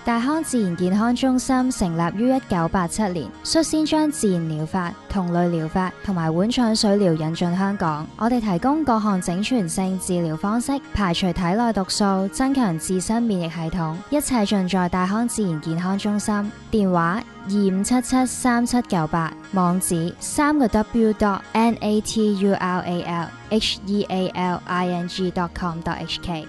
大康自然健康中心成立於1987年，率先將自然療法、同類療法同埋碗腸水療引進香港。我哋提供各項整全性治療方式，排除體內毒素，增強自身免疫系統，一切盡在大康自然健康中心。電話25773798，網址www.naturalhealing.com.hk。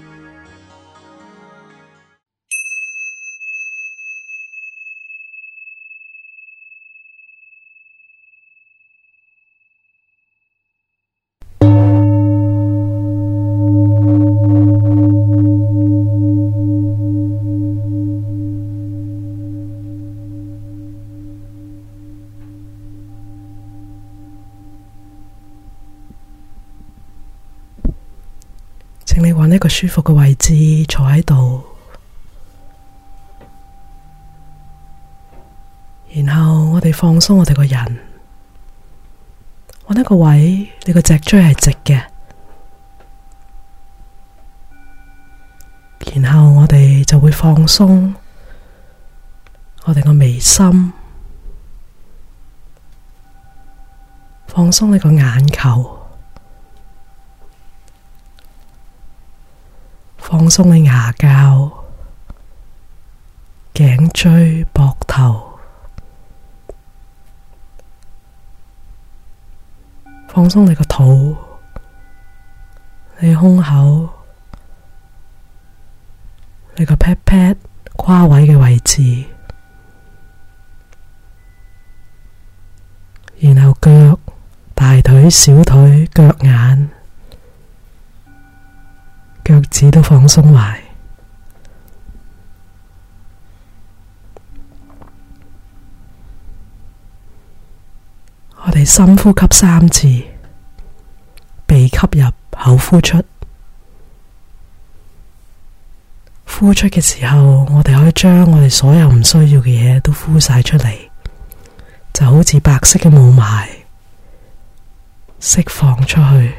請你揾一個舒服嘅位置坐喺度，然後我哋放鬆我哋個人，揾一個位，你個脊椎係直嘅，然後我哋就會放鬆我哋個眉心，放鬆你個眼球，放鬆你牙骹、頸椎、膊頭，放鬆你個肚、你胸口、你個 pat pat 胯位嘅位置，然後腳、大腿、小腿、腳眼、腳趾都放鬆埋，我哋深呼吸3次，鼻吸入，口呼出。呼出嘅時候，我哋可以將我哋所有唔需要嘅嘢都呼晒出嚟，就好似白色嘅霧霾，釋放出去。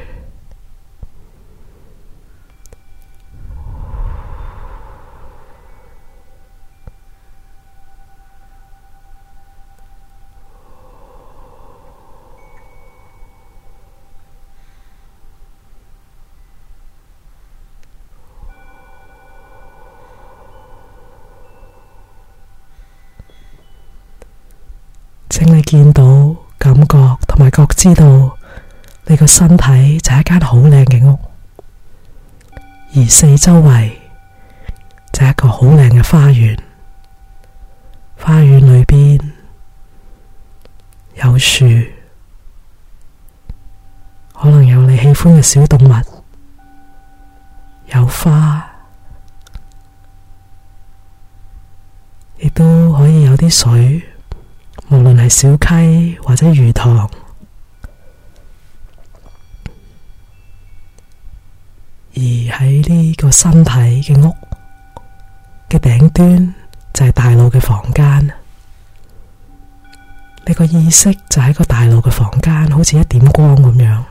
請你見到、感覺同埋覺知到，你個身體就係一間好靚嘅屋，而四周圍就係一個好靚嘅花園。花園裏邊有樹，可能有你喜歡嘅小動物，有花，亦都可以有啲水。無論係小溪或者魚塘，而喺呢個身體嘅屋嘅頂端就係大腦嘅房間。你個意識就喺個大腦嘅房間，好似一點光咁樣。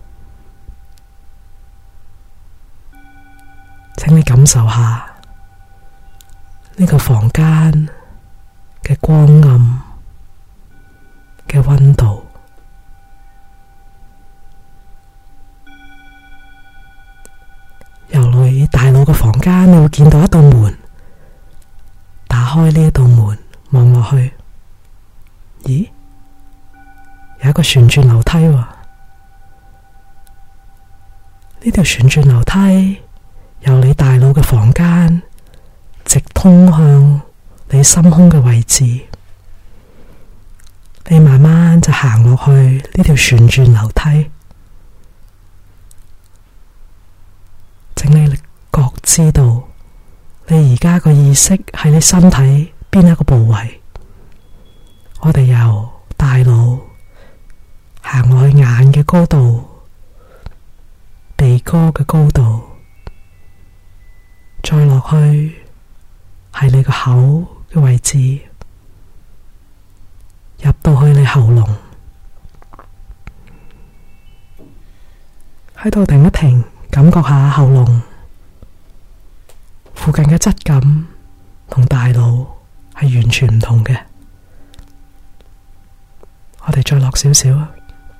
請你感受下呢個房間嘅光暗嘅溫度，由你大腦嘅房間，你會見到一道門，打開呢一道門，望落去，咦，有一個旋轉樓梯喎。呢條旋轉樓梯由你大腦嘅房間直通向你心胸嘅位置。你慢慢就行落去呢條旋轉樓梯，請你覺知到你而家個意識喺你身體邊一個部位。我哋由大腦行落去眼嘅高度、鼻哥嘅高度，再落去係你個口嘅位置，入到去你喉嚨，喺度停一停，感覺下喉嚨附近嘅質感， 同大腦係完全唔同嘅。我哋再落少少啊，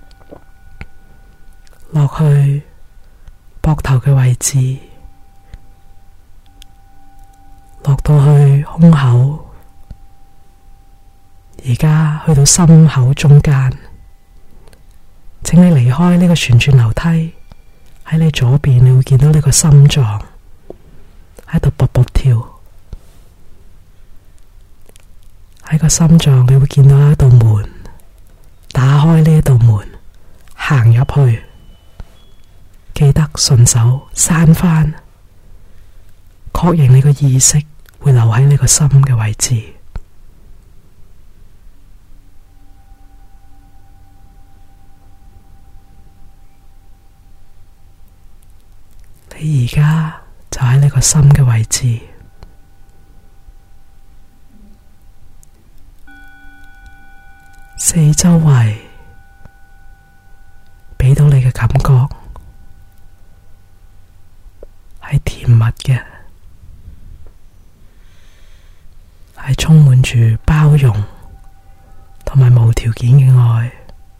落去膊頭嘅位置，落到去胸口，而家去到心口中間。請你離開呢個旋轉樓梯，喺你左邊你會見到呢個心臟喺度卜卜跳。喺個心臟你會見到一道門，打開呢一道門，行入去，記得順手閂返，確認你個意識會留喺你個心嘅位置。你而家就喺你個心嘅位置。四周圍畀到你嘅感覺係甜蜜嘅，係充滿住包容同埋無條件嘅愛。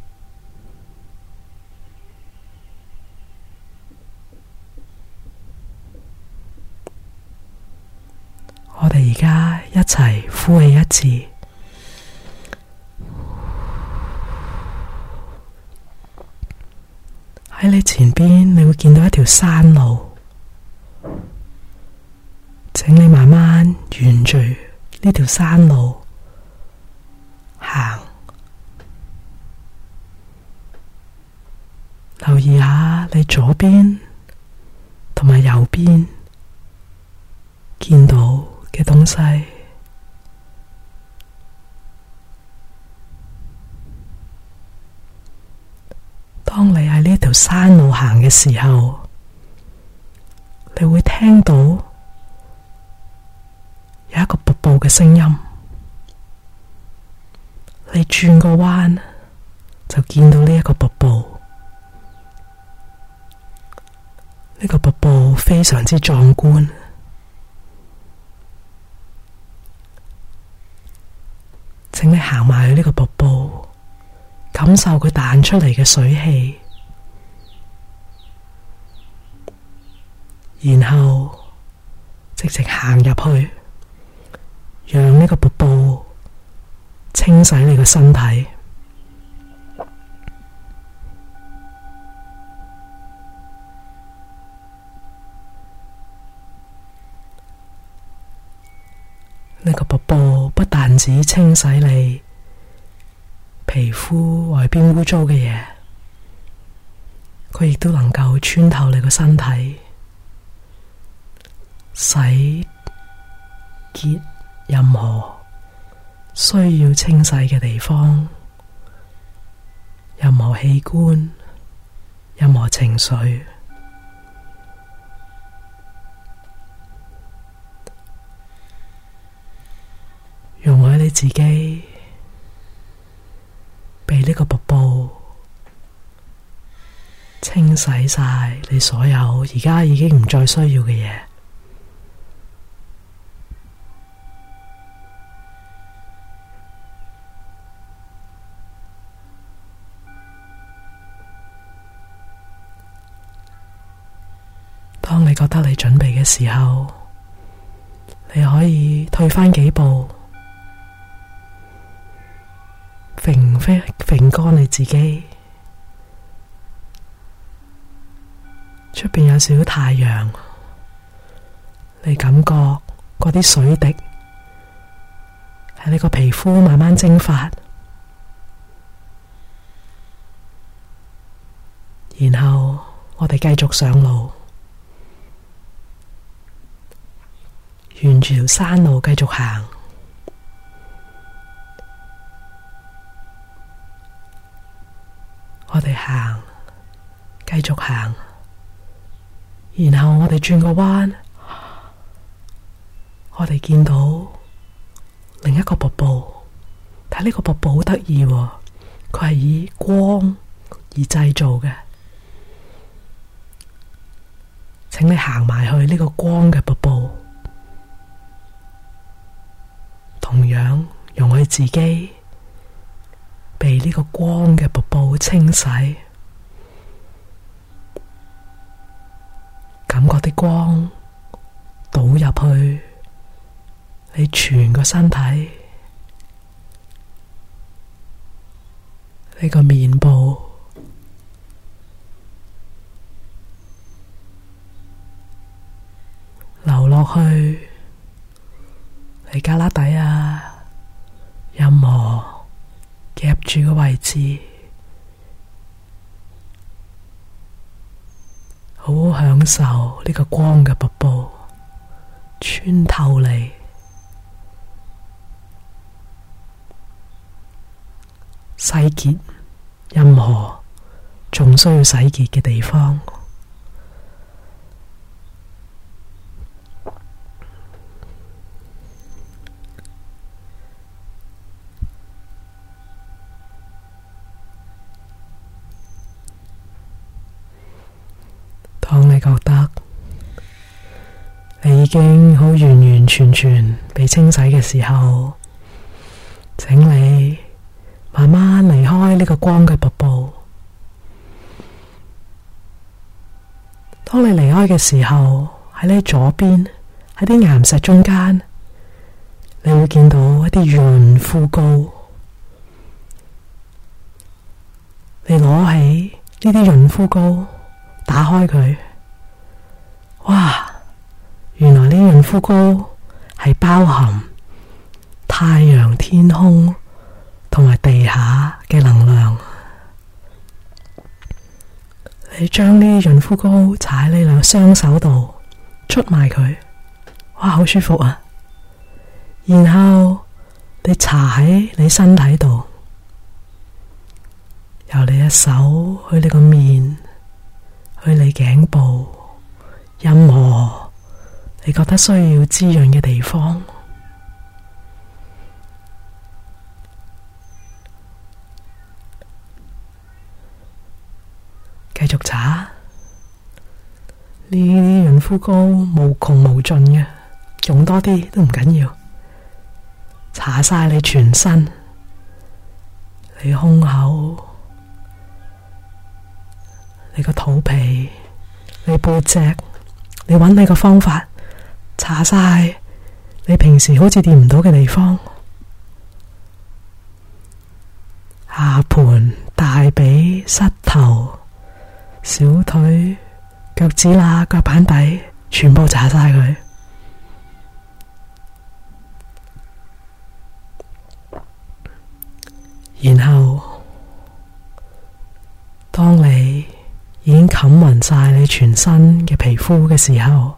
我哋而家一齊呼氣一次。喺你前邊，你會見到一條山路，請你慢慢沿住呢條山路行，留意下你左邊同埋右邊見到嘅東西。當你喺呢條山路行嘅時候，你會聽到有一個瀑布嘅聲音。你轉個彎就見到呢一個瀑布。呢個瀑布非常之壯觀。請你行埋去呢個瀑布，感受佢彈出嚟嘅水氣，然後直直行入去，讓呢個瀑布清洗你個身體。呢個瀑布不但止清洗你皮膚外邊污糟嘅嘢，佢亦都能夠穿透你個身體，洗潔任何需要清洗嘅地方，任何器官，任何情緒。容許你自己被呢個瀑布清洗晒你所有而家已經唔再需要嘅嘢。當你覺得你準備嘅時候，你可以退返幾步，揈乾你自己。出邊有少少太陽，你感覺嗰啲水滴喺你個皮膚慢慢蒸發，然後我哋繼續上路，沿住條山路繼續行。我哋行，繼續行，然後我哋轉個彎，我哋見到另一個瀑布。睇呢個瀑布好得意喎，佢係以光而製造嘅。請你行埋去呢個光嘅瀑布， 同樣容許自己被呢個光嘅瀑布清洗，感覺啲光倒入去你全個身體，呢個面部，流落去你胳肋底啊，任何夾住嘅位置，好好享受呢個光嘅瀑布穿透你，洗潔任何仲需要洗潔嘅地方。當你覺得你已經好完完全全被清洗嘅時候，請你慢慢離開呢個光嘅瀑布。當你離開嘅時候，喺你左邊，喺啲岩石中間，你會見到一啲潤膚膏。你攞起呢啲潤膚膏，打開佢，哇！原來呢潤膚膏係包含太陽、天空同埋地下嘅能量。你將呢潤膚膏搽喺你兩雙手度，捽埋佢，哇，好舒服啊！然後你搽喺你身體度，由你嘅手去你個面，去你頸部，任何你覺得需要滋潤嘅地方，繼續搽。呢啲潤膚膏無窮無盡嘅，用多啲都唔緊要。搽晒你全身，你胸口，你個肚皮，你背脊，你揾你個方法，搽晒你平時好似掂唔到嘅地方，下盤、大髀、膝頭、小腿、腳趾罅、腳板底，全部搽晒佢。然後當你已經冚勻晒你全身嘅皮膚嘅時候，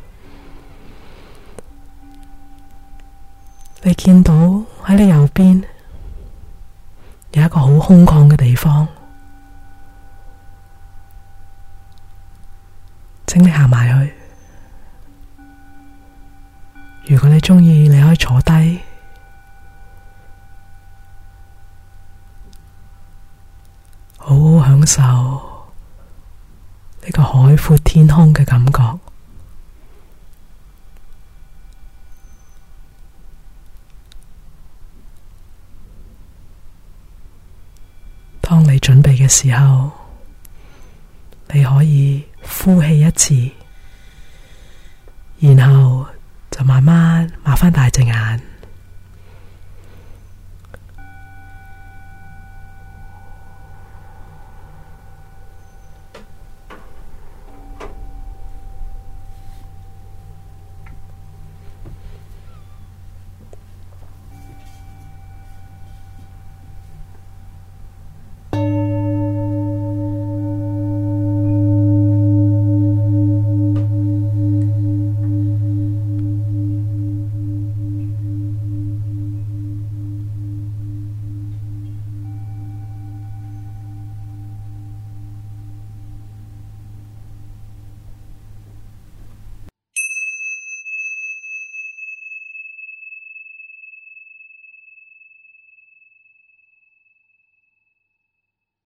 你見到喺你右邊有一個好空曠嘅地方，請你行埋去。如果你鍾意，你可以坐低，好好享受呢個海闊天空嘅感覺。當你準備嘅時候，你可以呼氣一次，然後就慢慢擘返大隻眼。